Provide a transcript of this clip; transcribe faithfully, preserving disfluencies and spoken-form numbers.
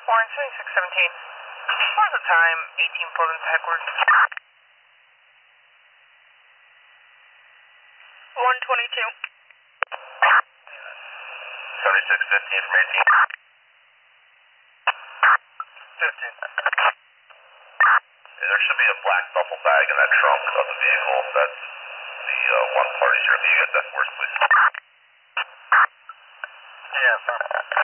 Warren seventy-six seventeen. What was the time? eighteen pulled into headquarters. one twenty-two. seventy-six fifteen from eighteen. fifteen. Yeah, there should be a black duffel bag in that trunk of the vehicle. That's the uh, one party here. Can you get that for us, please? Yeah, sir.